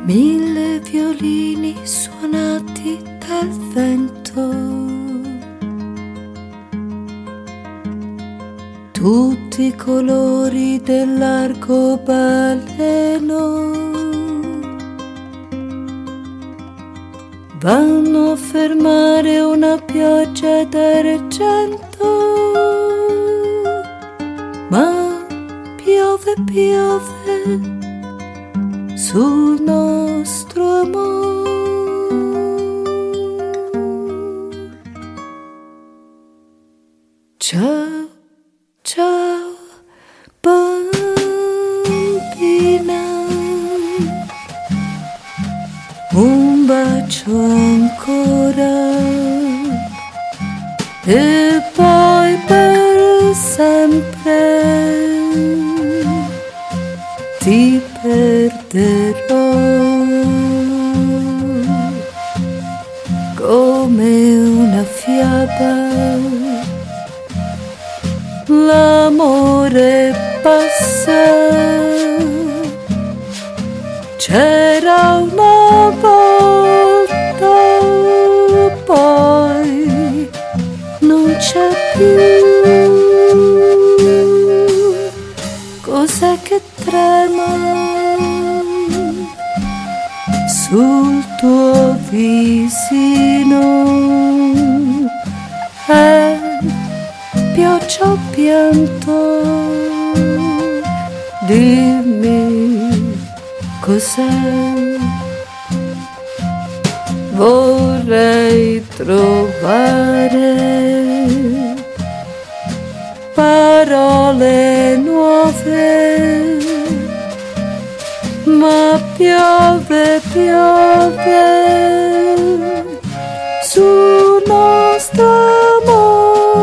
1000 violini suonati dal vento, tutti i colori dell'arcobaleno vanno a fermare una pioggia d'argento, ma piove, piove sul nostro amore. Ciao, ciao, bambina, un bacio ancora e poi per sempre ti perderò come una fiaba. L'amore passa, c'era una volta, poi non c'è più. Cos'è che trema sul tuo visino? È pioggia o pianto? Dimmi cos'è. Vorrei trovare parole nuove, ma piove, piove sul nostro amore.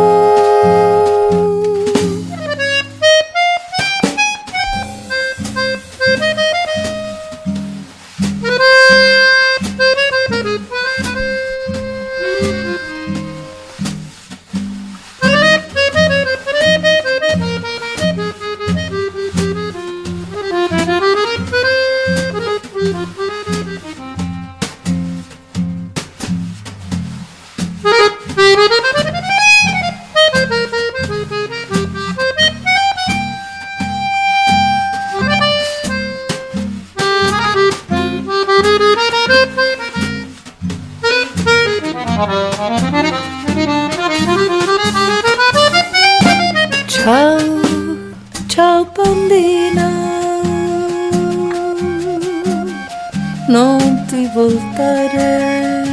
Ciao, ciao bambina, non ti voltare,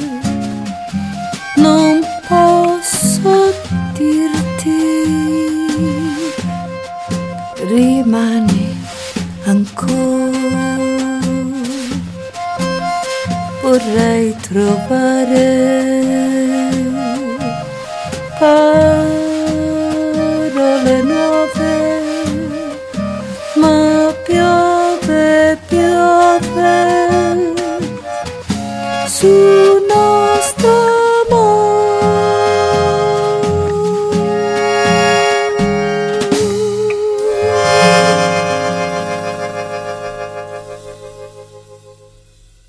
non posso dirti, rimani ancora. Vorrei trovare parole nuove, ma piove, piove su noi.